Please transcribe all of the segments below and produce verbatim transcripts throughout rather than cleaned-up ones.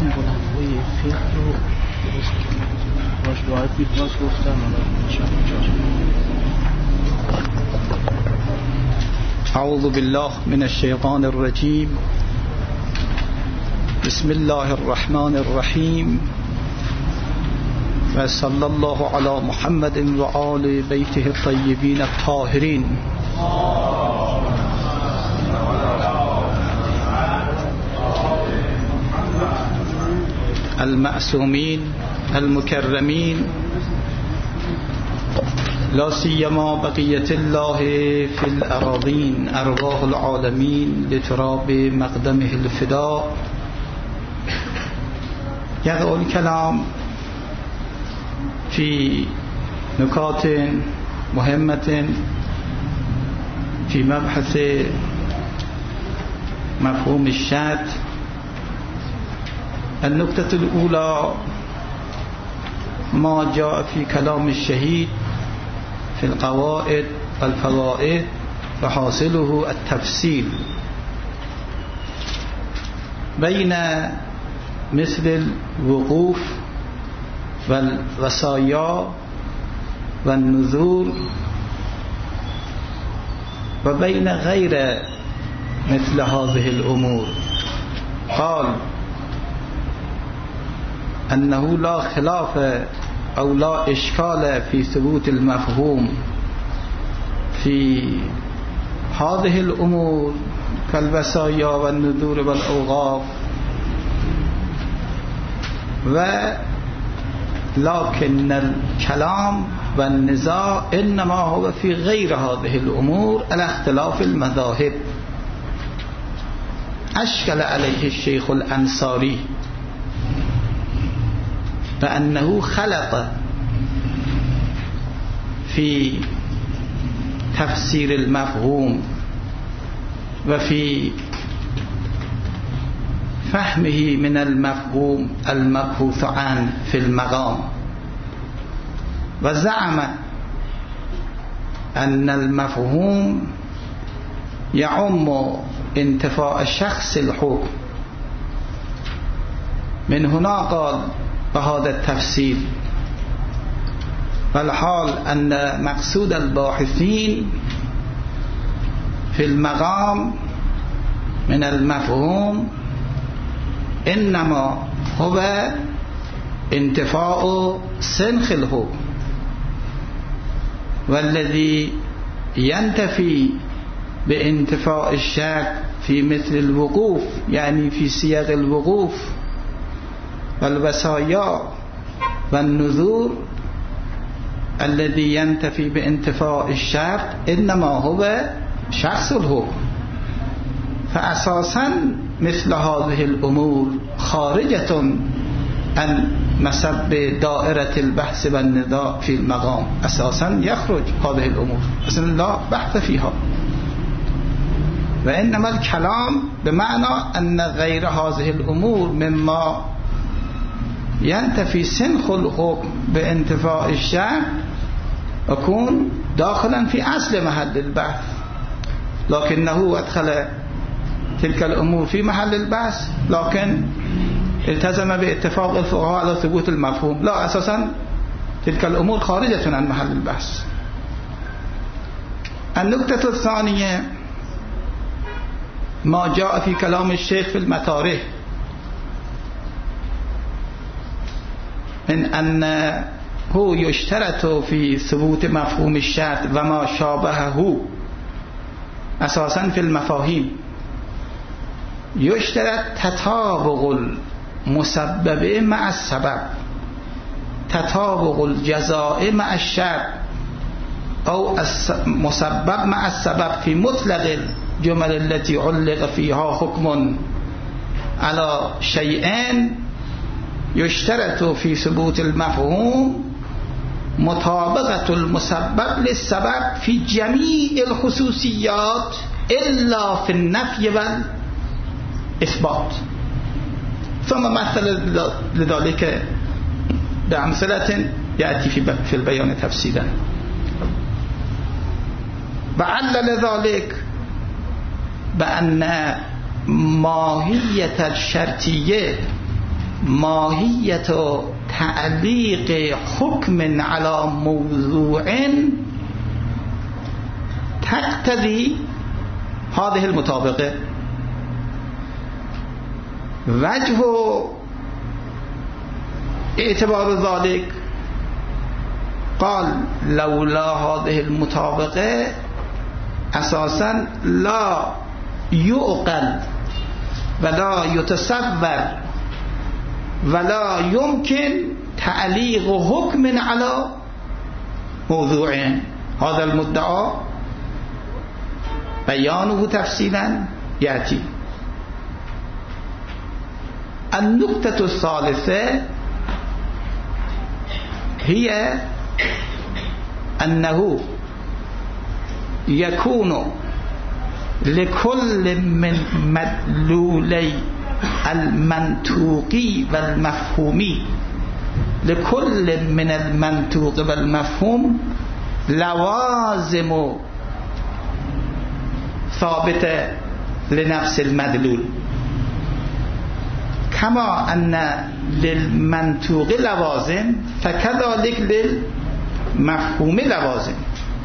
متن بلندوی فقه رو باش باید بیتناس گفتم اعوذ بالله من الشیطان الرجیم بسم الله الرحمن الرحیم و صلی الله علی محمد و آل بیته الطیبین الطاهرین. المعصومین المکرمین لا سیما بقیت الله فی الاراضین ارواح العالمین لتراب مقدمه الفداء. یقول الكلام في نکات مهمة في مبحث مفهوم الشرط. النکته الأولى ما جاء في كلام الشهيد في القواعد والفوائد فحاصله التفصيل بين مثل الوقوف والوصايا والنذور وبين غير مثل هذه الأمور. قال أنه لا خلاف أو لا إشكال في ثبوت المفهوم في هذه الأمور كالوصايا والنذور والأوقاف، ولكن الكلام والنزاع إنما هو في غير هذه الأمور على اختلاف المذاهب. أشكل عليه الشيخ الأنصاري فأنه خلط في تفسير المفهوم وفي فهمه من المفهوم المبحوث عنه في المقام، وزعم أن المفهوم يعم انتفاء شخص الحكم. من هنا قال بهذا التفسير. والحال أن مقصود الباحثين في المقام من المفهوم إنما هو انتفاء سنخ الحكم، والذي ينتفي بانتفاء الشك في مثل الوقوف يعني في سياق الوقوف والوصايا والنذور الذي ينتفي بانتفاء الشرط إنما هو شخص الحكم. فأساسا مثل هذه الأمور خارجة عن مسب دائرة البحث والنزاع في المقام. أساسا يخرج هذه الأمور أصلا لا بحث فيها، وإنما الكلام بمعنى أن غير هذه الأمور مما ينتفي سنخ الحكم بانتفاء الشرع يكون داخلا في أصل محل البحث، لكنه أدخل تلك الأمور في محل البحث لكن التزم باتفاق الفقهاء على ثبوت المفهوم. لا، أساسا تلك الأمور خارجة عن محل البحث. النقطة الثانية ما جاء في كلام الشيخ في المطارح من أنه يشترط في ثبوت مفهوم الشرط وما شابهه. أساسا في المفاهيم يشترط تطابق المسبب مع السبب، تطابق الجزاء مع الشرط أو المسبب مع السبب في مطلق الجمل التي علق فيها حكم على شيئين. يشترط في ثبوت المفهوم مطابقة المسبب للسبب في جميع الخصوصيات إلا في النفي والإثبات. ثم مثل لذلك بأمثلة يأتي في البيان تفصيلا. وعلل ذلك بأن ماهية الشرطية ماهیت و تعلیق حکم علی موضوع تقتضی هذه المطابقه. وجه اعتبار ذلك قال لولا هذه المطابقه اساسا لا يعقل ولا يتصور ولا يمكن تعلیق حکم علی موضوع. هذا المدعى بیانه تفصیلا یأتی. النقطة الثالثة هي أنه يكون لكل من مدلولي المنطوقي والمفهومي لكل من المنطوق والمفهوم لوازم ثابتة لنفس المدلول كما أن للمنطوق لوازم فكذلك للمفهوم لوازم.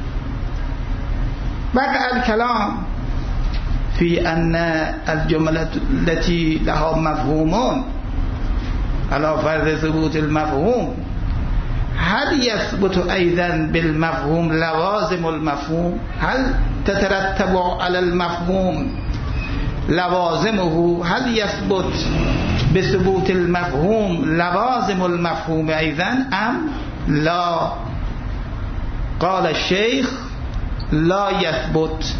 وقع الكلام في أن الجملة التي لها مفهومون على فرض ثبوت المفهوم هل يثبت أيضا بالمفهوم لوازم المفهوم؟ هل تترتب على المفهوم لوازمه؟ هل يثبت بثبوت المفهوم لوازم المفهوم أيضا أم لا؟ قال الشيخ لا يثبت.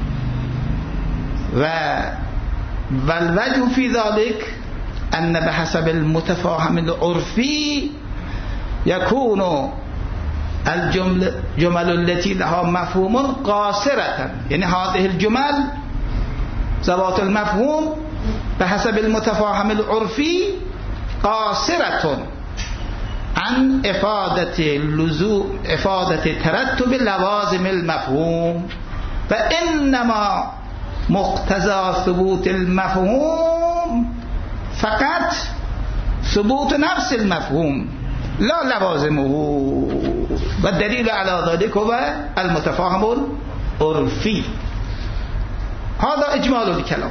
و والوجه في ذلك أن بحسب المتفاهم العرفي يكون الجمل جمل التي لها مفهوم قاصرة، يعني هذه الجمل ذوات المفهوم بحسب المتفاهم العرفي قاصرة عن إفادة اللزوم إفادة ترتب لوازم المفهوم، فإنما مقتضى ثبوت المفهوم فقط ثبوت نفس المفهوم لا لوازمه. والدليل على ذلك هو المتفاهم العرفي. هذا اجمال الكلام.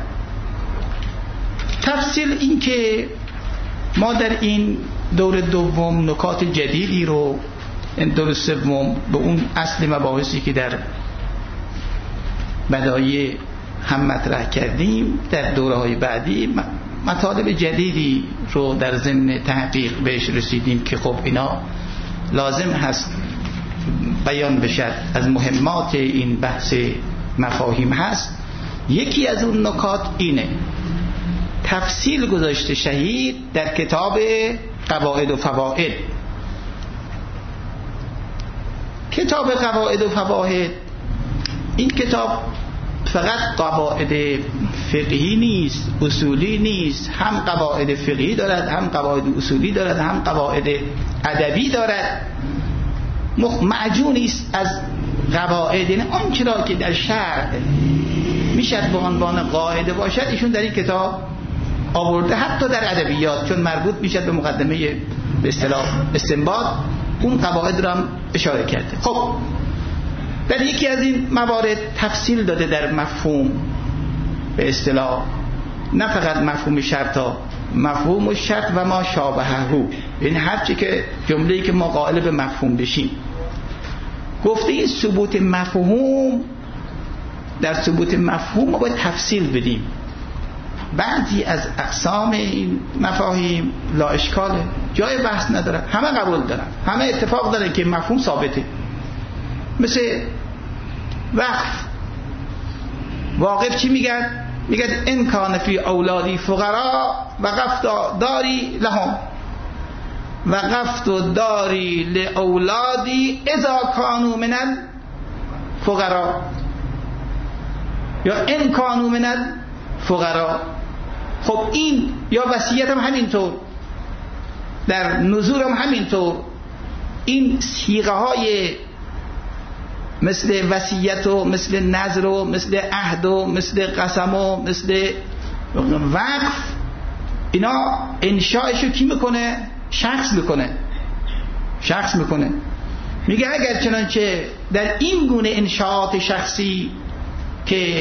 تفصیل این که ما در این دور دوم نکات جدیدی رو، این دور سوم به اون اصل مباحثی که در بدایع هم مطرح کردیم در دوره‌های بعدی مطالب جدیدی رو در ضمن تحقیق بهش رسیدیم که خب اینا لازم هست بیان بشد، از مهمات این بحث مفاهیم هست. یکی از اون نکات اینه تفصیل گذاشته شهید در کتاب قواعد و فواید. کتاب قواعد و فواید این کتاب فقط قواعد فقهی نیست، اصولی نیست، هم قواعد فقهی دارد، هم قواعد اصولی دارد، هم قواعد ادبی دارد. معجونی است از قواعد، یعنی آن چرا که در شرع میشد به عنوان قاعده باشد ایشون در این کتاب آورده، حتی در ادبیات چون مربوط میشد به مقدمه به اصطلاح استنباط اون قواعد را هم اشاره کرده. خب در یکی از این موارد تفصیل داده در مفهوم به اصطلاح، نه فقط مفهوم شرط ها، مفهوم و شرط و ما شابهه، یعنی هر چی که جمله‌ای که ما قائل به مفهوم بشیم. گفته این ثبوت مفهوم، در ثبوت مفهوم ما باید تفصیل بدیم. بعضی از اقسام این مفاهیم لا اشکاله، جای بحث نداره، همه قبول دارن، همه اتفاق دارن که مفهوم ثابته. مثل وقف. واقف چی میگن؟ میگن ان کان فی اولادی فقرا وقفت داری لهم وقفت داری لاولادی اذا کانوا من الفقرا، یا ان کانوا من الفقرا. خب این یا وصیت هم همینطور، در نذور هم همینطور. این صیغه های مثل وصیت و مثل نذر و مثل عهد و مثل قسم و مثل وقف، اینا انشاءشو کی میکنه؟ شخص میکنه شخص میکنه میگه اگر چنانچه در این گونه انشاءات شخصی که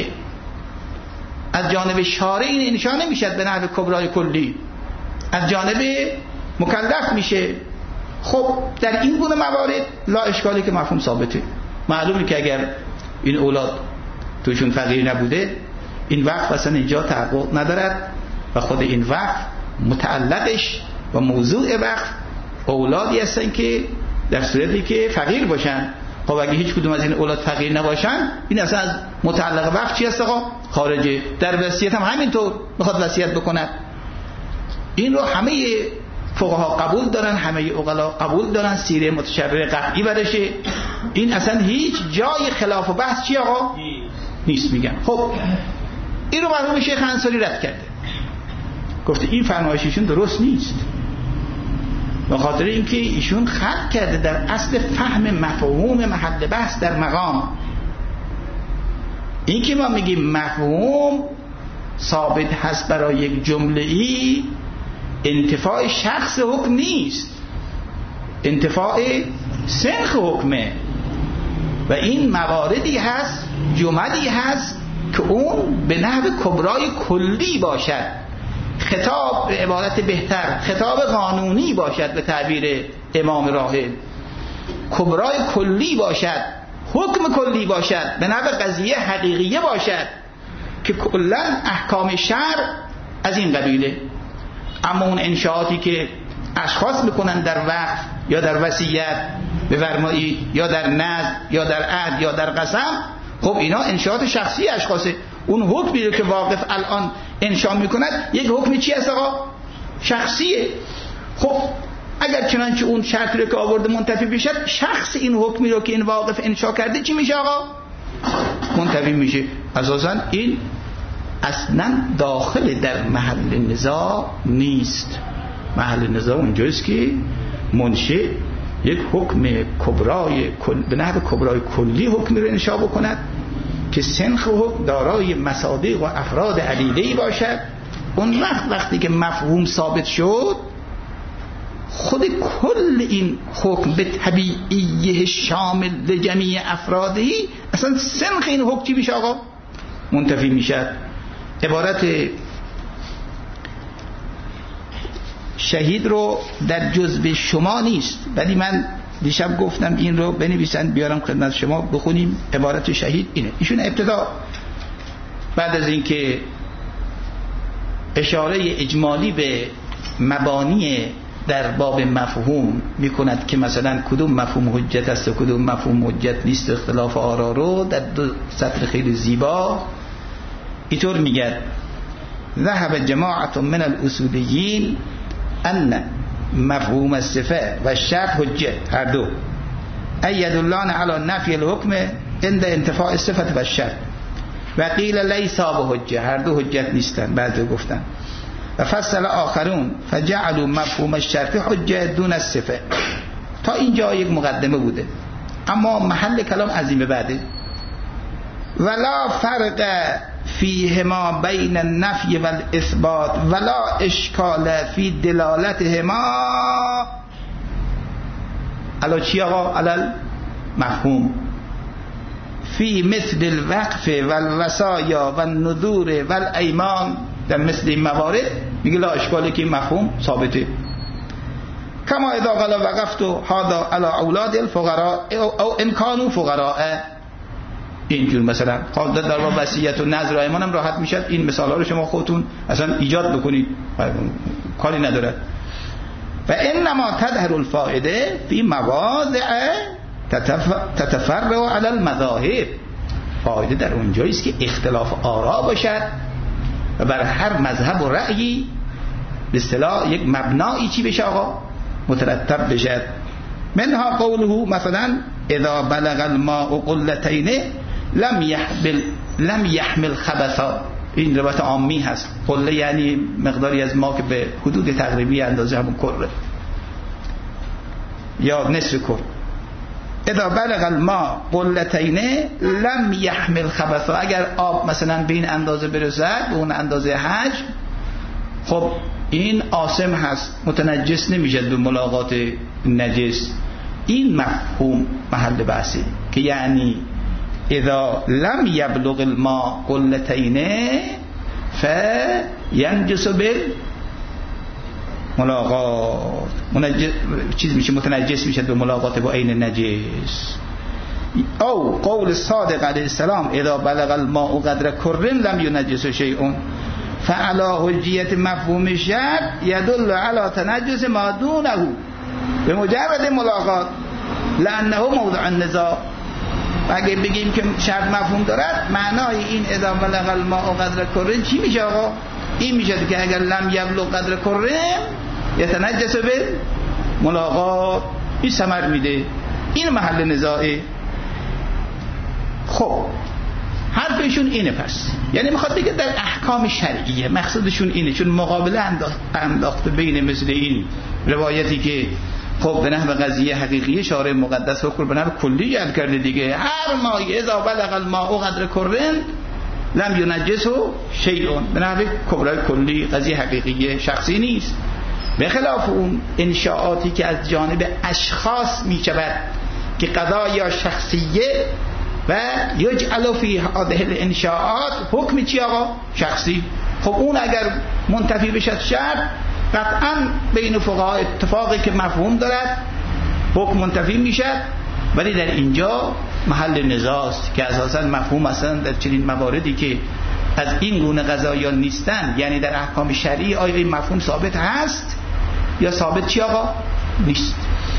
از جانب شارع این انشاء نمیشد به نحو کبرای کلی، از جانب مکلف میشه، خب در این گونه موارد لا اشکالی که مفهوم ثابته. معلومه که اگر این اولاد توشون فقیر نبوده این وقف اصلا اینجا تحقق ندارد و خود این وقف متعلقش و موضوع وقف اولادی هستن که در صورتی که فقیر باشن. خب اگه هیچ کدوم از این اولاد فقیر نباشن این اصلا از متعلق وقف چی هست آقا؟ خارجه. در وصیت هم همینطور بخواد وصیت بکند این رو همه فقها قبول دارن، همه عقلا قبول دارن، سیره متشرع قطعی برشه، این اصلا هیچ جای خلاف و بحث چی آقا؟ نیست. میگن خب این رو مرحوم شیخ انصاری رد کرده، گفته این فرمایششون درست نیست، به خاطر اینکه ایشون خط کرده در اصل فهم مفهوم محل بحث در مقام. این که ما میگیم مفهوم ثابت هست برای یک جمله ای انتفاع شخص حکم نیست، انتفاع سنخ حکمه و این مواردی هست، جملی هست که اون به نحو کبرای کلی باشد، خطاب به عبارت بهتر خطاب قانونی باشد به تعبیر امام راحل، کبرای کلی باشد، حکم کلی باشد، به نحو قضیه حقیقیه باشد که کلا احکام شرع از این قبیله. اما اون انشاءاتی که اشخاص میکنن در وقف یا در وصیت بفرمایید یا در نذر یا در عهد یا در قسم، خب اینا انشاءات شخصی اشخاصه. اون حکمی رو که واقف الان انشاء میکند یک حکمی چی هست آقا؟ شخصیه. خب اگر چنانچه اون شرطی رو که آورده منتفی بشد، شخص این حکمی رو که این واقف انشاء کرده چی میشه آقا؟ منتفی میشه. اساسا این اصلا داخل در محل نزاع نیست. محل نزاع اونجاست که منشأ یک حکم کبرای کل به نحو کبرای کلی حکمی رو انشاء بکند که سنخ حکم دارای مصادیق و افراد علیله‌ای باشد. اون وقت وقتی که مفهوم ثابت شد، خود کل این حکم به طبیعیه شامل لجمیع افرادی، اصلا سنخ این حکم چی میشه آقا؟ منتفی میشد. عبارت شهید رو در جزء شما نیست، ولی من دیشب گفتم این رو بنویسن بیارم خدمت شما بخونیم. عبارت شهید اینه. ایشون ابتدا بعد از اینکه اشاره اجمالی به مبانی در باب مفهوم میکند که مثلا کدوم مفهوم حجت است و کدوم مفهوم حجت نیست، اختلاف آرا رو در دو سطر خیلی زیبا اینطور میگه: ذهب جماعت من الاصولیین ان مفهوم الصفه و الشرط حجت، هر دو اید الله علی نفی الحکم عند انتفاع الصفه و الشرط، و قیل لیس بحجه، هر دو حجت نیستن. بعضی گفتن و فصل آخرون فجعلوا مفهوم الشرط حجه دون الصفه. تا اینجا یک مقدمه بوده، اما محل کلام از این به بعده: ولا فرق فیهما بین النفی و الاثبات ولا اشکال فی دلالتهما علی چی آقا؟ علی مفهوم فی مثل الوقف و الوصایا و النذور و الایمان. در مثل این موارد میگه لا اشکالی که مفهوم ثابته. کما اذا قال وقفت هذا علی اولاد الفقراء او ان كانوا فقراء، اینجور مثلا در باب وصیت و نذر و ایمان هم راحت میشد. این مثال ها رو شما خودتون اصلا ایجاد بکنید، کاری نداره. و انما تظهر الفائده فی مواضع تتفرع علی المذاهب. فایده در اونجایی است که اختلاف آرا باشد و بر هر مذهب و رأیی به اصطلاح یک مبنایی چی بشه آقا؟ مترتب بشد. منها قوله مثلا اذا بلغ الماء قلتین لم يحمل لم يحمل خبثا. این روایت عامی هست. قله یعنی مقداری از ما که به حدود تقریبی اندازه همون کره یا نصف کره. اذا بلغ الماء قلتین لم يحمل خبثا، اگر آب مثلا به این اندازه برسد، به اون اندازه حجم، خب این آثم هست، متنجس نمیشه به ملاقات نجس. این مفهوم محل بحثه که یعنی اذا لم یبلغ الماء قلتین فینجس بالملاقات، منجس چیز میشه، متنجس میشه به ملاقات با عین نجس. او قول صادق علیه السلام اذا بلغ الماء قدر کرن لم ینجس شیء فعلی حجیت مفهوم الشرط یدل علی تنجس ما دونه به مجرد ملاقات لانه موضع النزاع. اگه بگیم که شرط مفهوم دارد، معنای این اذا بلغ الماء قدر کرن چی میشه آقا؟ این میشه که اگر لم یبلغ قدر کرن یتنجس به ملاقات، این ثمر میده. این محل نزاعه. خب حرفشون اینه، پس یعنی میخواد بگه در احکام شرعیه مقصودشون اینه، چون مقابله انداخته بین مثل این روایتی که خب به نحو قضیه حقیقیه شارع مقدس حکم به نحو کلی جعل کرده دیگه، هر مایه اذا بلغ الماء قدر کرن لم ینجسه شیء، به نحو کبرای کلی قضیه حقیقیه شخصی نیست. به خلاف اون انشاءاتی که از جانب اشخاص میشود که قضایا شخصیه و یجعل فی هذه الانشاءات حکم چی آقا؟ شخصی. خب اون اگر منتفی بشد شرط، قطعا بین فقها اتفاقی که مفهوم دارد حکم منتفی میشد، ولی در اینجا محل نزاع است که اساسا مفهوم اصلا در چنین مواردی که از این گونه قضایا نیستن، یعنی در احکام شرعی آیا این مفهوم ثابت هست یا ثابت چی آقا؟ نیست.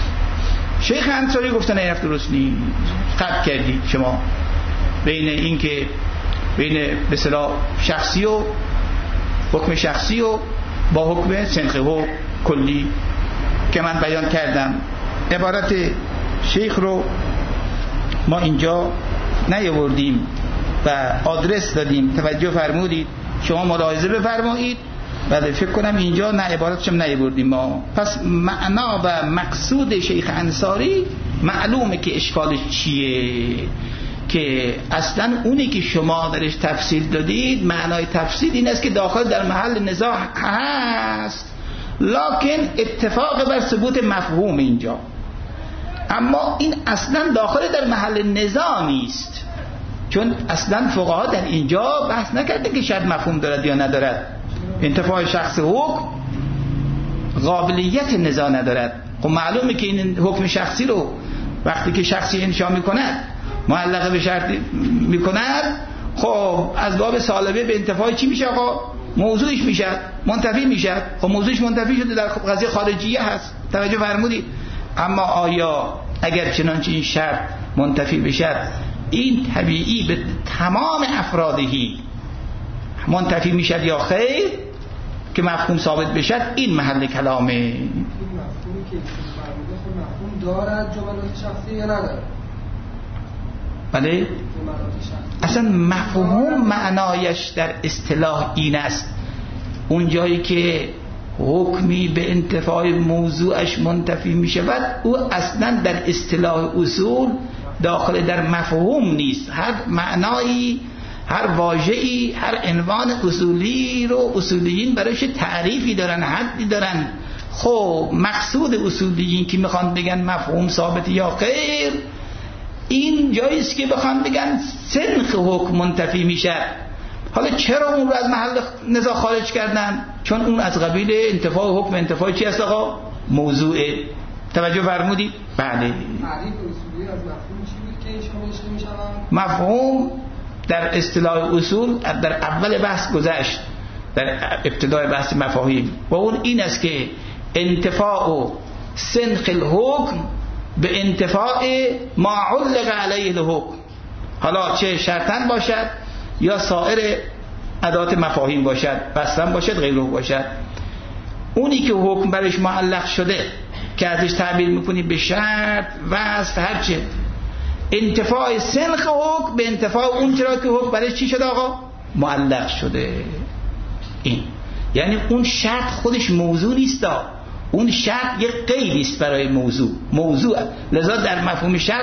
شیخ انصاری گفتن این حرف درست نیست. قطع کردید شما بین این که بین به اصطلاح شخصی و حکم شخصی و با حکم سنخ و کلی که من بیان کردم. عبارت شیخ رو ما اینجا نیاوردیم و آدرس دادیم، توجه فرمودید، شما ملاحظه بفرمایید. بله فکر کنم اینجا نه عبارتشم نیاوردیم ما. پس معنا و مقصود شیخ انصاری معلومه که اشکالش چیه، که اصلا اونی که شما درش تفصیل دادید، معنای تفصیل این است که داخل در محل نزاع هست، لکن اتفاق بر ثبوت مفهوم اینجا، اما این اصلا داخل در محل نزاع نیست، چون اصلا فقها در اینجا بحث نکرده که شاید مفهوم دارد یا ندارد. انتفاع شخص حکم قابلیت نزاع ندارد. خب معلومه که این حکم شخصی رو وقتی که شخصی انشا میکند، معلقه به شرط میکند، خب از باب سالبه به انتفاع چی میشه آقا؟ موضوعش میشه، منتفی میشه. خب موضوعش منتفی شده، در قضیه خارجیه هست، توجه فرمودید. اما آیا اگر چنانچه این شرط منتفی بشه، این طبیعی به تمام افرادهی منتفی میشد یا خیر که مفهوم ثابت بشد؟ این محل کلامه. این مفهومی که فرموده خود مفهوم دارد جملات شخصی یا ندارد؟ بله اصلا مفهوم معنایش در اصطلاح این است، اون جایی که حکمی به انتفاع موضوعش منتفی می شود، او اصلا در اصطلاح اصول داخل در مفهوم نیست. هر معنایی، هر واژه‌ای، هر عنوان اصولی رو اصولیین برایش تعریفی دارن، حدی دارن. خب مقصود اصولیین که میخوان بگن مفهوم ثابت یا غیر، این جاییست که بخوان بگن سنخ حکم منتفی میشه. حالا چرا اون رو از محل نزاع خارج کردن؟ چون اون از قبیل انتفاع حکم، انتفاع چی هست آقا؟ موضوعه. توجه فرمودید؟ بله. تعریف اصولی از مفهوم چی بود که شامل میشه؟ مفهوم در اصطلاح اصول در اول بحث گذشت، در ابتدای بحث مفاهیم، و اون این است که انتفاع و سنخ الحکم به انتفاع ما علق علیه الحکم، حالا چه شرطن باشد یا سایر ادوات مفاهیم باشد، بستن باشد، غیره باشد. اونی که حکم برش معلق شده که ازش تعبیر میکنی به شرط، وصف، هرچه، انتفاع سنخ حکم به انتفاع اون چرا که حکم برش چی شده آقا؟ معلق شده. این یعنی اون شرط خودش موضوع نیست، اون شرط یک قیدی است برای موضوع. موضوع لذا در مفهوم شرط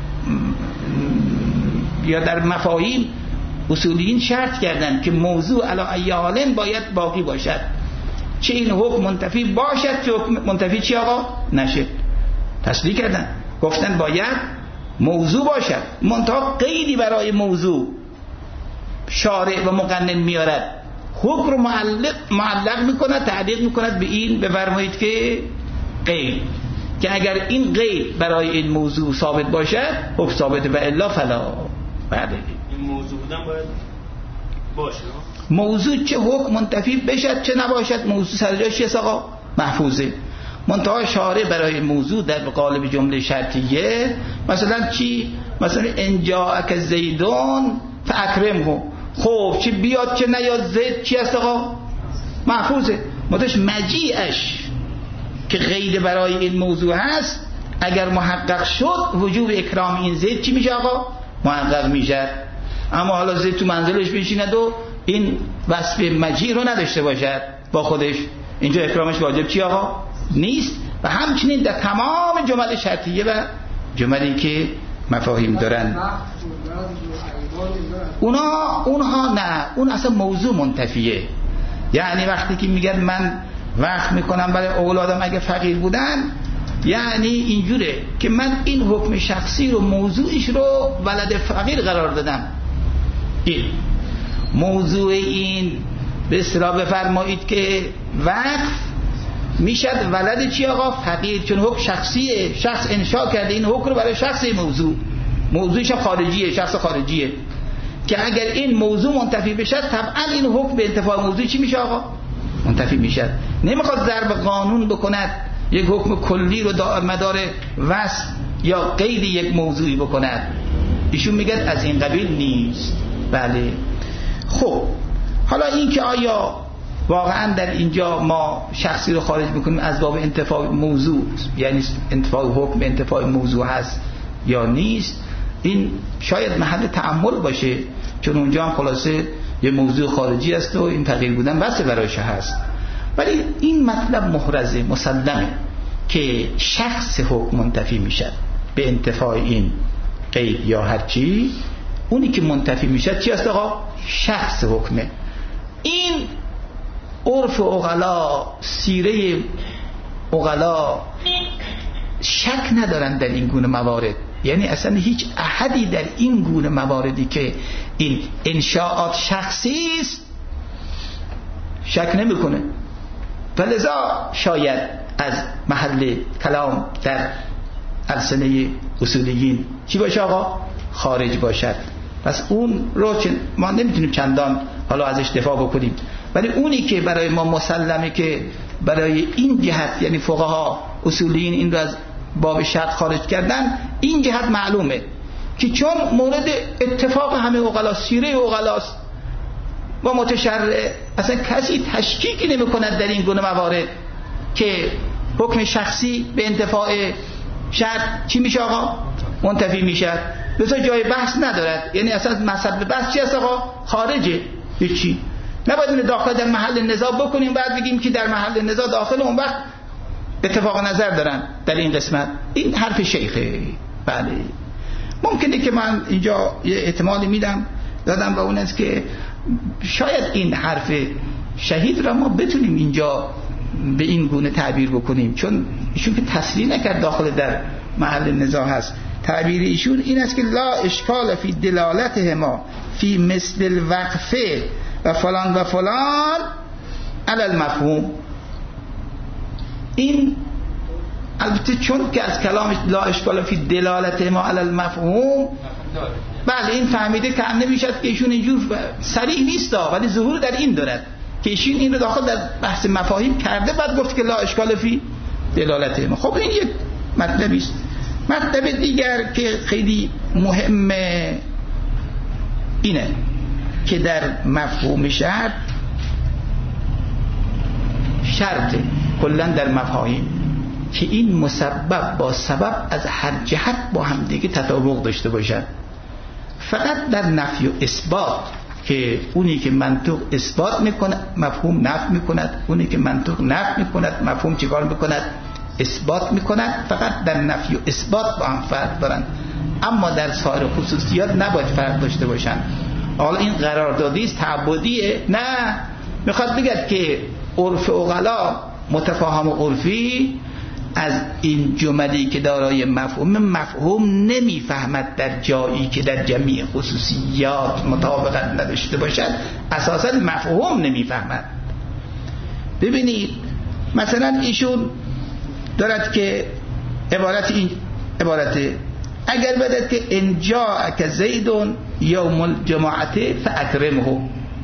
یا در مفاهیم اصولیین شرط کردن که موضوع علی ای حال باید باقی باشد. چه این حکم منتفی باشد چه حکم منتفی چی آقا نشه. تصدیق کردن گفتن باید موضوع باشد، منتها قیدی برای موضوع شارع و مقنن میارد، حکم رو معلق معلق میکند، تعلیق میکند به این، بفرمایید که قید، که اگر این قید برای این موضوع ثابت باشد حکم ثابت و الا فلا. بله این موضوع بودن باید باشه، موضوع چه حکم منتفی بشد چه نباشد موضوع سر جاش است آقا محفوظه. منتها شارع برای موضوع در قالب جمله شرطیه مثلا چی؟ مثلا ان جاءک زیدون فاکرمه، خب چی بیاد چه نیاد زید چی است آقا محفوظه. منتها مجیئش که قید برای این موضوع هست اگر محقق شد وجوب اکرام این زید چی میشه آقا محقق میشه. اما حالا زید تو منزلش بشیند و این وصف مجیع رو نداشته باشد با خودش، اینجا اکرامش واجب چی آقا نیست. و همچنین در تمام جمل شرطیه و جملی که مفاهیم دارن اونا اونها نه، اون اصلا موضوع منتفیه. یعنی وقتی که میگن من وقت میکنم برای اولادم اگه فقیر بودن، یعنی اینجوره که من این حکم شخصی رو موضوعش رو ولد فقیر قرار دادم. این موضوع این به اصطلاح بفرمایید که وقف میشد ولد چی آقا فقیر، چون حکم شخصیه، شخص انشاء کرده این حکم رو برای شخص موضوع، موضوعش خارجیه، شخص خارجیه، که اگر این موضوع منتفی بشد طبعا این حکم به انتفاع موضوع چی میشه آقا منتفی میشد. نمیخواد ضرب قانون بکند یک حکم کلی رو مدار وصف یا قید یک موضوعی بکند، ایشون میگه از این قبیل نیست. بله خب حالا این که آیا واقعا در اینجا ما شخصی رو خارج میکنیم از باب انتفاع موضوع، یعنی انتفاع حکم انتفاع موضوع هست یا نیست، این شاید محل تأمل باشه، چون اونجا هم خلاصه یه موضوع خارجی است و این فقیر بودن بس برایش هست. ولی این مطلب محرزه مسلمه که شخص حکم منتفی میشد به انتفاع این قید یا هرچی، اونی که منتفی میشد چی است آقا شخص حکمه. این عرف عقلا، سیره عقلا شک ندارن در این گونه موارد، یعنی اصلا هیچ احدی در این گونه مواردی که این انشاءات شخصی است شک نمیکنه. فلذا شاید از محل کلام در السنه اصولیین چی باشه آقا خارج باشد. پس اون رو ما نمیتونیم چندان حالا ازش دفاع بکنیم، ولی اونی که برای ما مسلمه که برای این جهت، یعنی فقها اصولیین این رو از باب شرط خارج کردن، این جهت معلومه که چون مورد اتفاق همه عقلا، سیره عقلاست و متشرع، اصلا کسی تشکیکی نمی کند در این گونه موارد که حکم شخصی به انتفاع شرط چی میشه آقا منتفی میشه، بذار جای بحث ندارد. یعنی اصلا مصب بحث چی است آقا خارجه، هیچی نباید اینو داخل در محل نزاع بکنیم بعد بگیم که در محل نزاع داخل اون وقت اتفاق نظر دارن در این قسمت. این حرف شیخه. بله ممکنه که من اینجا یه احتمالی میدم دادم و اون است که شاید این حرف شهید را ما بتونیم اینجا به این گونه تعبیر بکنیم، چون ایشون که تصریح نکرد داخل در محل نزاع هست. تعبیر ایشون این است که لا اشکال فی دلالتهما فی مثل الوقفه و فلان و فلان علی المفهوم. این البته چون که از کلامش لا اشکال فی دلالتهما علی المفهوم، بله این فهمیده که هم نمیشد که ایشون اینجور صریح نیست، ولی ظهور در این دارد که ایشون این رو داخل در بحث مفاهیم کرده، بعد گفت که لا اشکال فی دلالتهما. خب این یک مطلبی است. مطلب دیگر که خیلی مهمه اینه که در مفهوم شرط، شرط کلا در مفاهیم که این مسبب با سبب از هر جهت با هم دیگه تطابق داشته باشد. فقط در نفی و اثبات که اونی که منطق اثبات میکند مفهوم نفی میکند، اونی که منطق نفی میکند مفهوم چیکار میکند اثبات میکند. فقط در نفی و اثبات با هم فرق دارن، اما در سایر خصوصیات نباید فرق داشته باشن. حالا این قراردادی است تعبدیه؟ نه، میخواد بگه که عرف عقلا متفاهم عرفی از این جملی که دارای مفهوم مفهوم نمیفهمد در جایی که در جمعی خصوصیات مطابقت نداشته باشد اساسا مفهوم نمیفهمد. ببینید مثلا ایشون دارد که عبارت این عبارته اگر بدد که ان جاءک زید یوم الجمعه فاکرمه،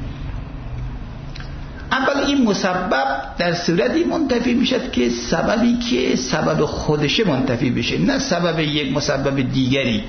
اول این مسبب در صورتی منتفی میشد که سببی که سبب خودشه منتفی بشه، نه سبب یک مسبب دیگری.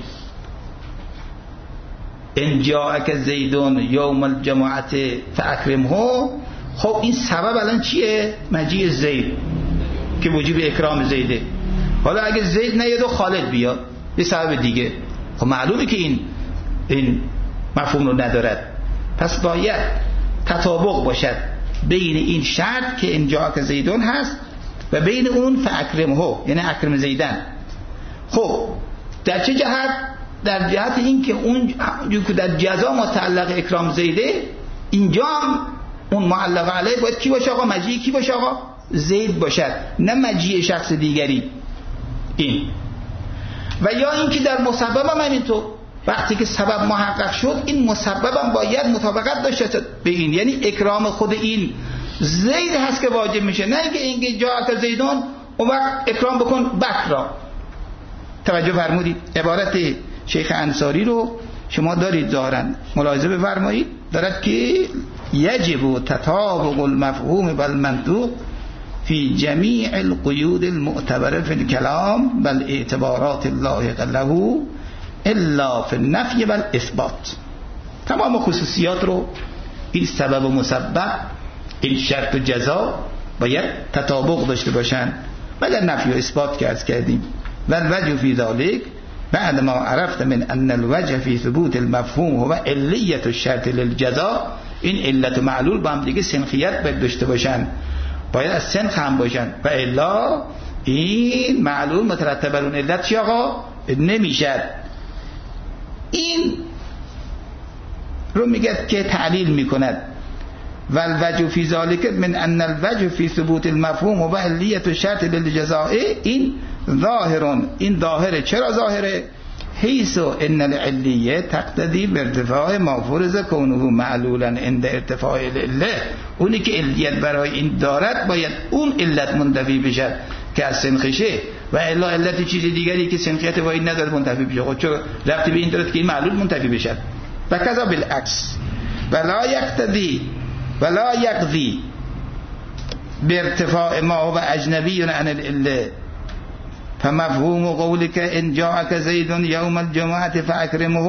ان جاءک زید یوم الجمعه فاکرمه، خب این سبب الان چیه؟ مجیء زید که موجب اکرام زیده. حالا اگه زید نیاد و خالد بیاد یه سبب دیگه، خب معلومه که این این مفهوم رو ندارد. پس باید تطابق باشد بین این شرط که اینجا که زیدون هست و بین اون فاکرمه یعنی اکرم زیدن. خب در چه جهت؟ در جهت این که اون که در جزا متعلق اکرام زیده، اینجا اون معلق علیه باید کی باشه آقا؟ مجیء کی باشه آقا؟ زید باشد، نه مجیء شخص دیگری. این و یا این که در مسبب هم اینطور وقتی که سبب محقق شد این مسبب هم باید مطابقت داشته به این، یعنی اکرام خود این زید هست که واجب میشه، نه اینکه اینکه جاءک زیدون اون وقت اکرام بکن بکر را. توجه فرمودید؟ عبارت شیخ انصاری رو شما دارید ظاهرا ملاحظه بفرمایید، دارد که یجب تطابق المفهوم بالمنطوق فی جمیع القیود المعتبره فی الکلام بل اعتبارات اللایق له الا فی النفی والاثبات. تمام خصوصیات رو این سبب و مسبب، این شرط و جزا باید تطابق داشته باشن، ولی نفی و اثبات که عرض کردیم. و الوجه فی ذلک بعد ما عرفت من ان الوجه فی ثبوت المفهوم هو علیت الشرط للجزا، این علت و معلول با هم دیگه سنخیت باید داشته باشن، باید از سنخ هم باشن و الا این معلول مترتب بر اون علت چی آقا؟ نمیشد. این رو میگه که تعلیل میکند و الوجه فی ذلک من ان الوجه فی ثبوت المفهوم و علیت الشرط للجزاء، این ظاهرون، این ظاهره. چرا ظاهره؟ حیث ان العلیه تقتضی بارتفاع ما فرض کونه معلولا عند ارتفاع العله، اونی که علیت برای این دارد باید اون علت منتفی بشد که از سنخشه و الا علت چیز دیگری که سنخیت وای نداره منتفی بشه. خب چرا ربطی به این دارد که این معلول منتفی بشد؟ و کذا بالعکس ولا یقتضی ولا یقضی بارتفاع ما هو اجنبی عن العله، فمفهوم قولك ان جاءك زید یوم الجمعه فاکرمه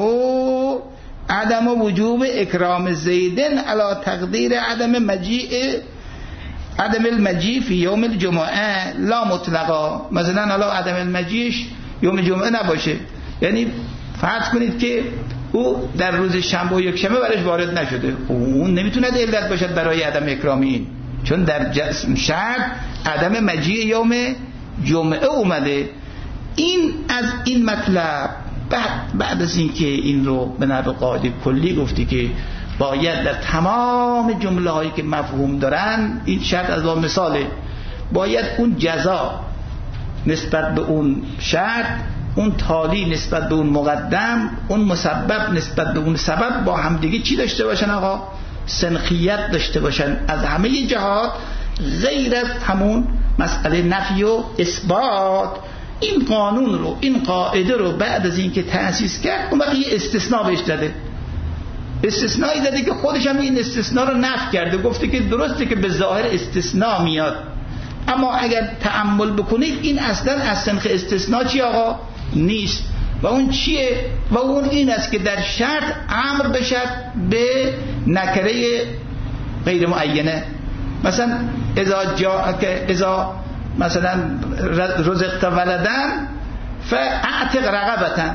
عدم وجوب اکرام زید على تقدیر عدم مجیء عدم المجیء فی یوم الجمعه لا مطلقا. مثلا علا عدم المجیءش یوم جمعه نباشه، یعنی فرض کنید که او در روز شنبه و یک شنبه برش وارد نشده، اون نمیتونه علت باشد برای عدم اکرام این، چون در جسم شرط عدم مجیء یوم جمعه اومده. این از این مطلب بعد بعد از این که این رو به نحو قاعده کلی گفتی که باید در تمام جمله هایی که مفهوم دارن این شرط از اون مثاله، باید اون جزا نسبت به اون شرط، اون تالی نسبت به اون مقدم، اون مسبب نسبت به اون سبب با هم دیگه چی داشته باشن آقا؟ سنخیت داشته باشن از همه جهات، غیر از همون مسئله نفی و اثبات. این قانون رو، این قاعده رو بعد از این که تأسیس کرد اون وقت یه استثناء بهش داده، استثنایی داده که خودش هم این استثناء رو نفی کرده، گفته که درسته که به ظاهر استثناء میاد، اما اگر تأمل بکنید این اصلا از سنخ استثناء چی آقا؟ نیست. و اون چیه؟ و اون این است که در شرط امر بشد به نکره غیر معینه. مثلا اذا جاء که اذا مثلا رزقت ولدن فاعتق رقبة،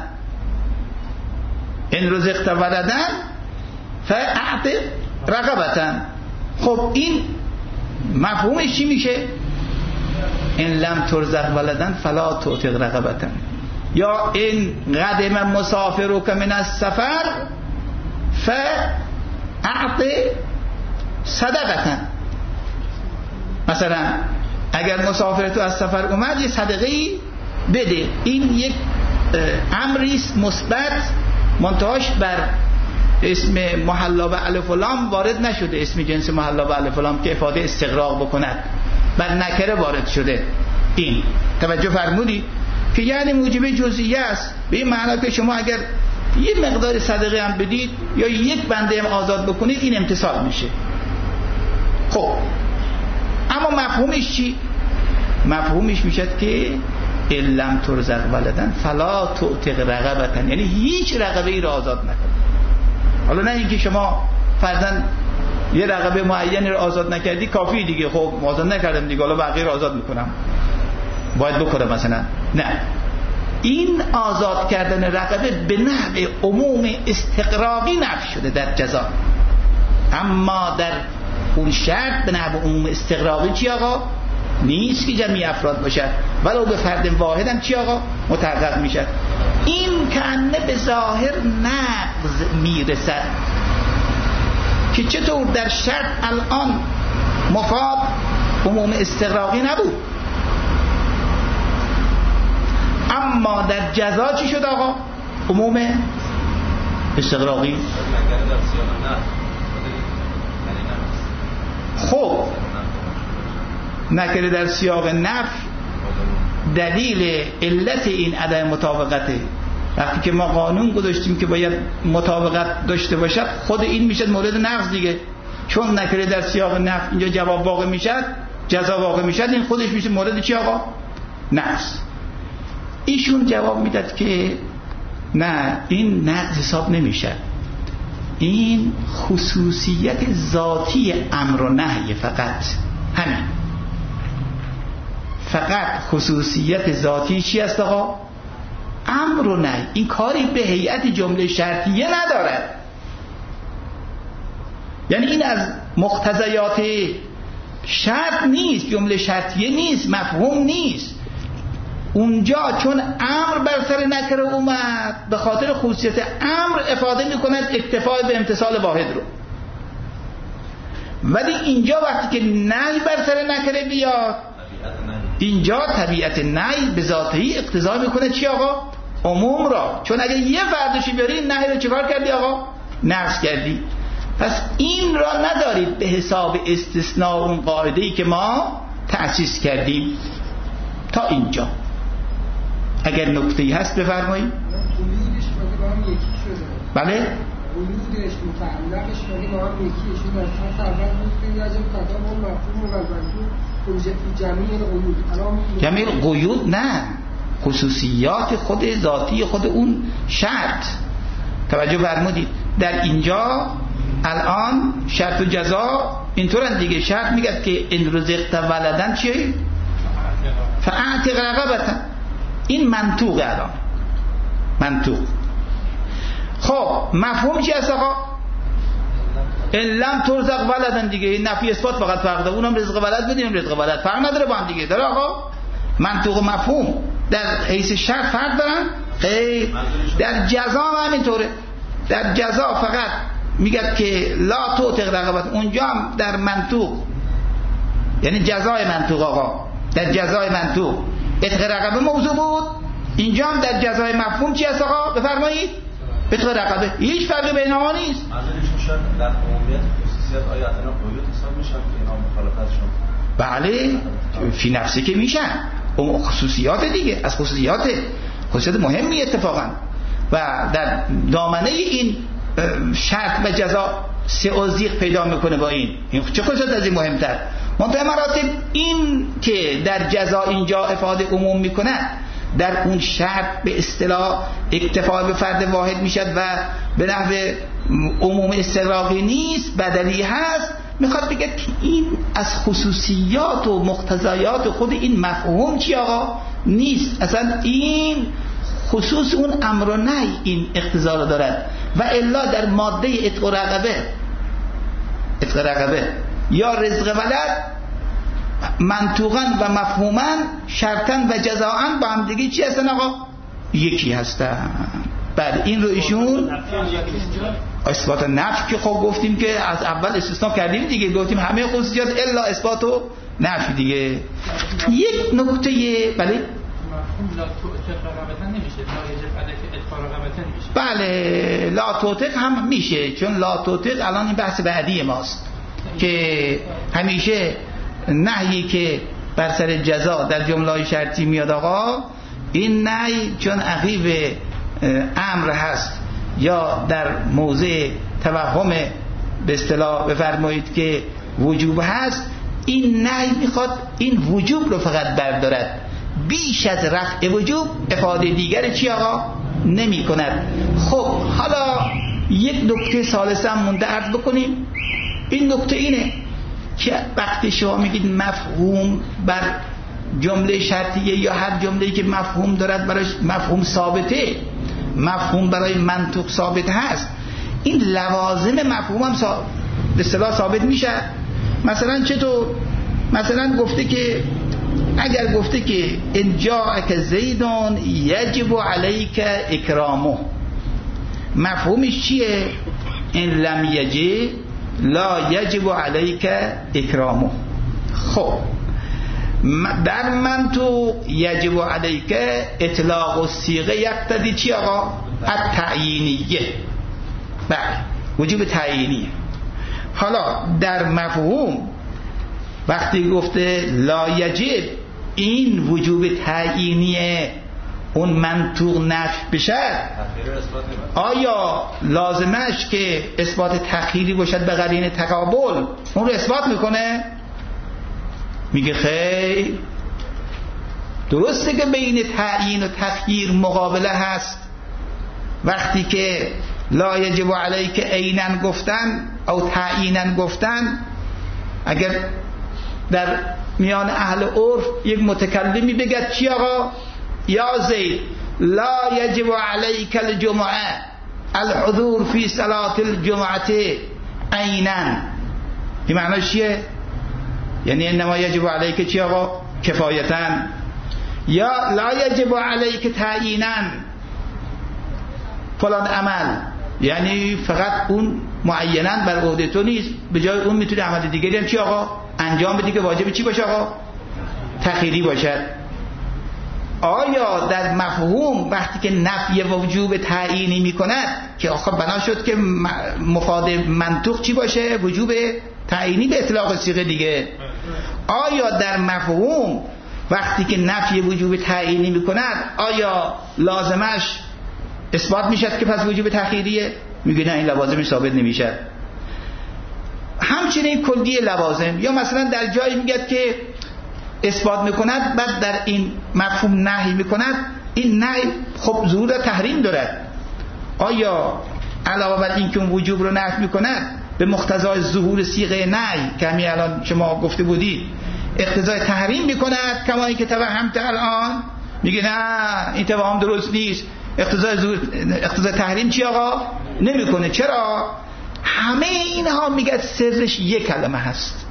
ان رزقت ولدن فاعتق رقبة. خب این مفهومش چی میشه؟ ان لم ترزق ولدن فلا تعتق رقبة، یا این قدم مسافرک من السفر فاعتق صدقة. مثلا اگر مسافر تو از سفر اومد یه صدقه‌ای بده. این یک امری است مثبت، منتهاش بر اسم محلا به الف و لام وارد نشده، اسم جنس محلا به الف و لام که افاده استغراق بکند، بر نکره وارد شده. این توجه فرمودی که یعنی موجب جزئیه است، به این معنی که شما اگر یه مقدار صدقه هم بدید یا یک بنده هم آزاد بکنید این امتصال میشه. خب اما مفهومش چی؟ مفهومش میشد که لم ترزق ولدن فلا تعتق رقبتن، یعنی هیچ رقبه ای را آزاد نکن. حالا نه اینکه شما فرضاً یه رقبه معینی را آزاد نکردی کافی دیگه، خب آزاد نکردم دیگه حالا بقیه را آزاد میکنم باید بکنم مثلا، نه، این آزاد کردن رقبه به نحو عموم استقراقی نفی شده در جزا، اما در اون شرط به نحو عموم استقراقی چی آقا؟ نیست که جمعی افراد باشد، ولو به فرد واحد هم چی آقا؟ متحقق میشد. این کنه به ظاهر نقض میرسد که چطور در شرط الان مفاد عموم استقراقی نبود، اما در جزا چی شد آقا؟ عموم استقراقی. خب نکره در سیاق نفی دلیل علت این عدم مطابقته. وقتی که ما قانون گذاشتیم که باید مطابقت داشته باشد، خود این میشد مورد نقض دیگه، چون نکره در سیاق نفی اینجا جواب واقع میشد، جزا واقع میشد، این خودش میشه مورد چی آقا؟ نقض. ایشون جواب میداد که نه، این نقض حساب نمیشه، این خصوصیت ذاتی امر و نهی، فقط همین، فقط خصوصیت ذاتی چی است آقا؟ امر و نهی. این کاری به هیئت جمله شرطیه ندارد، یعنی این از مقتضیات شرط نیست، جمله شرطیه نیست، مفهوم نیست. اونجا چون امر بر سر نکره اومد، به خاطر خصوصیت امر افاده میکند اکتفای به امتصال واحد رو، ولی اینجا وقتی که نهی بر سر نکره بیاد، اینجا طبیعت نهی به ذاتی اقتضا میکنه چی آقا؟ عموم را. چون اگه یه فردشی بیاری این نهی رو چیکار کردی آقا؟ نقض کردی. پس این را ندارید به حساب استثناء اون قاعده‌ای که ما تأسیس کردیم. تا اینجا اگر نکته‌ای هست بفرمایید. قیودش با هم یکی شده. بله؟ قیودش متعلقش با هم یکی شده. مثلا اول گفتیم لازم قدم اون مفهوم و منظور جمعی قیود. جمعی قیود نه، خصوصیات خود ذاتی خود اون شرط. توجه فرمودید در اینجا الان شرط و جزا اینطورن دیگه. شرط میگه که ان رزقت ولدن چیه؟ فاعتق رقبه. این منطوق الان منطوق. خب مفهوم چی است آقا؟ ان لم ترزق ولدن دیگه، این نفی اثبات فقط فرق داره. اونم رزق ولد بدیم رزق ولد فرق نداره با هم دیگه، داره آقا؟ منطوق و مفهوم در حیث شرط فرق دارن؟ خیر. در جزا هم همینطوره. در جزا فقط میگه که لا تعتق رقبه، اونجا هم در منطوق، یعنی جزای منطوق آقا، در جزای منطوق عتق رقبه موضوع بود، اینجا هم در جزای مفهوم چی است آقا؟ بفرمایید. عتق رقبه. هیچ فرقی بین آنها نیست. منظورشون در عمومیت خصوصیات آیا اتنا قیود حساب میشن که اینا مخالفتشون؟ بله فی نفسی که میشن، اون خصوصیات دیگه، از خصوصیات خصوصیات مهمی اتفاقا، و در دامنه این شرط و جزا سئوزیق پیدا میکنه با این. این چه خصوصیت از این مهمتر؟ منتهی مراتب این که در جزا اینجا افاده عموم میکنه، در اون شرط به اصطلاح اکتفا به فرد واحد میشد و به نحو عموم استغراقی نیست، بدلی هست. میخواد بگه که این از خصوصیات و مقتضیات خود این مفهوم چی آقا؟ نیست اصلا. این خصوص اون امر و نهی این اقتضا رو دارد، و الا در ماده عتق رقبه عتق رقبه یا رزق ولد منطوقاً و مفهوماً شرطاً و جزاءً با هم دیگه چی هستن آقا؟ یکی هستن. بله این رو ایشون اثبات نفی که خب گفتیم که از اول استثناء کردیم دیگه، گفتیم همه خصوصیات الا اثبات و نفی دیگه. یک نکته بله مفهوم لا توتق رقبتا نمیشه، لا یجب علیک ادفاع رقبتا نمیشه. بله لا توتق هم میشه، چون لا توتق الان این بحث بعدی ماست که همیشه نهی که بر سر جزا در جمله شرطی میاد آقا، این نهی چون عقیب امر هست یا در موضع توهم به اصطلاح بفرمایید که وجوب هست، این نهی میخواد این وجوب رو فقط بردارد، بیش از رفع وجوب افاده دیگر چی آقا نمی کند. خب حالا یک نکته ثالثه هم مونده عرض بکنیم. این نکته اینه که وقتی شما میگید مفهوم بر جمله شرطیه یا هر جمله‌ای که مفهوم دارد براش مفهوم ثابته، مفهوم برای منطق ثابت هست، این لوازم مفهوم هم ثابت به اصطلاح ثابت میشه. مثلا چطور؟ مثلا گفته که اگر گفته که ان جاءک زیدون یجب علیک اکرامه، مفهومش چیه؟ ان لم یجب لا یجب علیک اکرامه. خب در منطق یجب علیک اطلاق الصیغه یقتضی چی آقا؟ التعیینیه، بله وجوب تعیینیه. حالا در مفهوم وقتی گفته لا یجب، این وجوب تعیینیه اون منطوق نفی بشه، آیا لازمش که اثبات تأخیری باشد به قرینه تقابل اون رو اثبات میکنه؟ میگه خیر، درسته که بین تعیین و تخییر مقابله هست. وقتی که لا یجب علیک عینن گفتن او تعیینن گفتن، اگر در میان اهل عرف یک متکلمی بگد چی آقا؟ یا زید لا یجب علیک الجمعه الحضور فی صلاة الجمعه عینن، این معنی چیه؟ یعنی انما یجب علیک چی آقا؟ کفایتن. یا لا یجب علیک تعیینن فلان عمل، یعنی فقط اون معینن بر عهده تو نیست، به جای اون میتونی عمل دیگری هم چی آقا انجام بدی که واجب چی باشه آقا؟ تخییری باشد. آیا در مفهوم وقتی که نفی وجوب تعیینی میکند که آخه بنا شد که مفاد منطق چی باشه؟ وجوب تعیینی به اطلاق صیغه دیگه. آیا در مفهوم وقتی که نفی وجوب تعیینی میکند آیا لازمش اثبات میشد که پس وجوب تخییریه؟ میگه نه، این لوازمش ثابت نمیشه. همچنین کلیه لوازم، یا مثلا در جایی میگه که اثبات میکند بعد در این مفهوم نهی میکند، این نهی خب ظهور تحریم دارد. آیا علاوه بر این که اون وجوب رو نفی میکند به مقتضای ظهور صیغه نهی که همین الان شما گفته بودید اقتضای تحریم میکند، کما اینکه توهمت الان؟ میگه نه، این توهم درست نیست، اقتضای ظهور اقتضای تحریم چی آقا نمیکنه. چرا؟ همه اینها میگه سرش یک کلمه هست،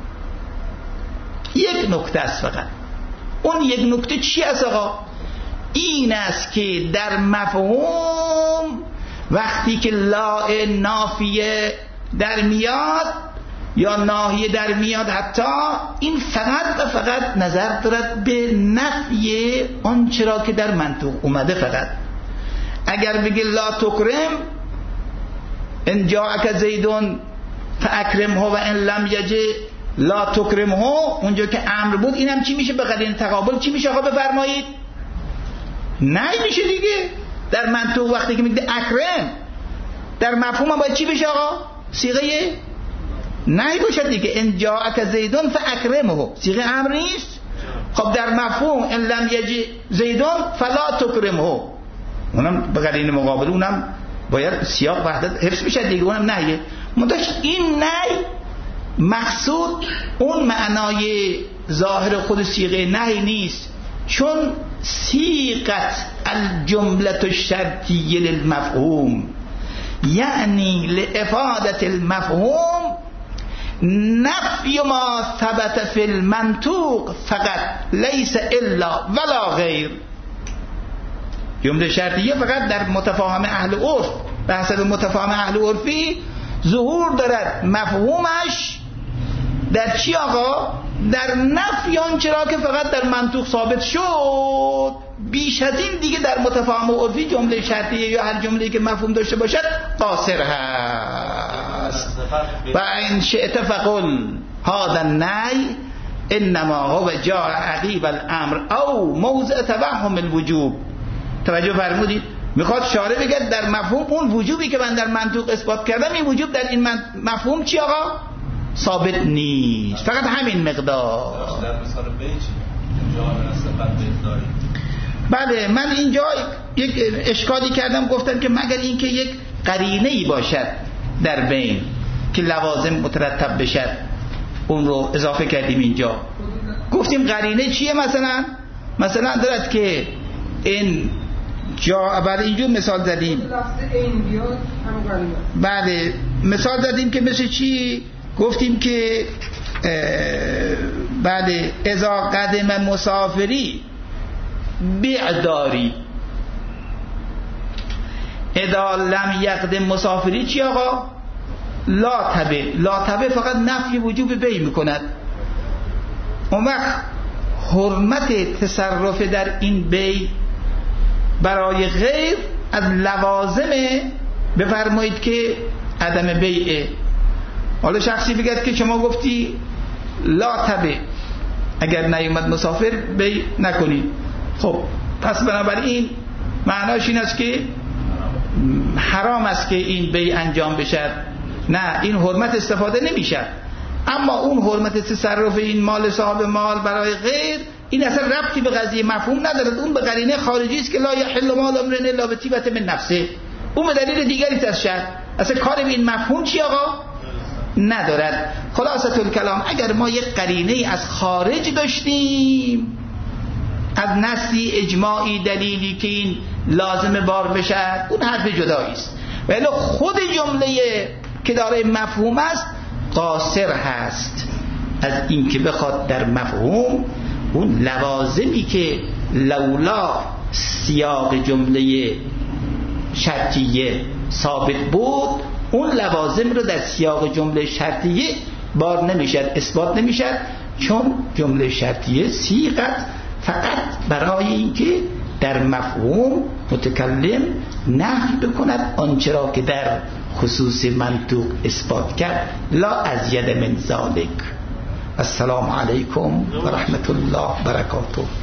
یک نکته است فقط. اون یک نکته چی است آقا؟ این است که در مفهوم وقتی که لا نافیه در میاد یا ناهیه در میاد، حتی این فقط و فقط نظر دارد به نفی آن چرا که در منطق اومده. فقط اگر بگه لا تکرم ان جاءک زیدون فاکرمه و ان لم یجی لا تکرمه، اونجا که امر بود اینم چی میشه؟ به قرینه تقابل چی میشه آقا بفرمایید؟ نه میشه دیگه. در منطق وقتی که میگه اکرم در مفهوم باید چی بشه آقا؟ صیغه نهی باشد دیگه. ان جاءک زیدون فاکرمه صیغه امر نیست. خب در مفهوم ان لم یجی زیدون فلا تکرمه، اونم به قرینه مقابل اونم باید سیاق وحدت حفظ بشه دیگه، اونم نهیه. منتش این نهی مقصود اون معنای ظاهر خود صیغه نهی نیست، چون صیغت الجمله الشرطیه للمفهوم، یعنی لافاده المفهوم نفی ما ثبت فی المنطوق فقط لیس الا ولا غیر. جمله شرطیه فقط در متفاهم اهل عرف به حسب متفاهم اهل عرفی ظهور دارد، مفهومش در چی آقا؟ در نفی آنچه را که فقط در منطوق ثابت شد، بیش از این دیگه در متفاهم و عرفی جمله شرطیه یا هر جمله‌ای که مفهوم داشته باشد قاصر هست. و ان شئت فقل هذا النهی انما هو جاء عقیب الامر او موضع توهم الوجوب. توجه فرمودید؟ میخواد شارع بگه در مفهوم اون وجوبی که من در منطوق اثبات کردم، این وجوب در این مفهوم چی آقا؟ ثابت نیست، فقط همین مقدار. بله، من اینجا یک اشکالی کردم، گفتم که مگر اینکه یک قرینه‌ای باشد در بین که لوازم مترتب بشد، اون رو اضافه کردیم اینجا. گفتیم قرینه چیه؟ مثلا مثلا دارد که این جا بعد اینجور مثال زدیم. بله، مثال زدیم که مثل چی؟ گفتیم که بعد اذا قدم مسافری بیعداری، اذا لم یقدم مسافری چی آقا؟ لا تبه. لا تبه فقط نفی وجوب بی میکند. اون وقت حرمت تصرف در این بی برای غیر از لوازمه. بفرمایید که عدم بیعه. حالا شخصی بگید که شما گفتی لا تبه، اگر نیومد مسافر بی نکنید. خب پس بنابراین معناش این است که حرام است که این بی انجام بشد. نه، این حرمت استفاده نمیشه. اما اون حرمت تصرف این مال صاحب مال برای غیر، این اصلا ربطی به قضیه مفهوم ندارد. اون به قرینه خارجی است که لا یحل مال امرئ الا بطیبة من نفسه. اون به دلیل دیگری از شرع اصلا کار به این مفهوم چی آقا ندارد. خلاصه الکلام، اگر ما یک قرینه از خارج داشتیم، از نصی اجماعی دلیلی که این لازم بار بشد، اون حرف جدایی است. ولی خود جمله که داره مفهوم است قاصر هست از این که بخواد در مفهوم اون لوازمی که لولا سیاق جمله شرطیه ثابت بود، اون لوازم رو در سیاق جمله شرطیه بار نمیشد، اثبات نمیشد، چون جمله شرطیه صیغت فقط برای اینکه در مفهوم متکلم نفی بکند آنچه را که در خصوص منطوق اثبات کرد. لا ازید من ذالک. السلام علیکم و رحمت الله و برکاته.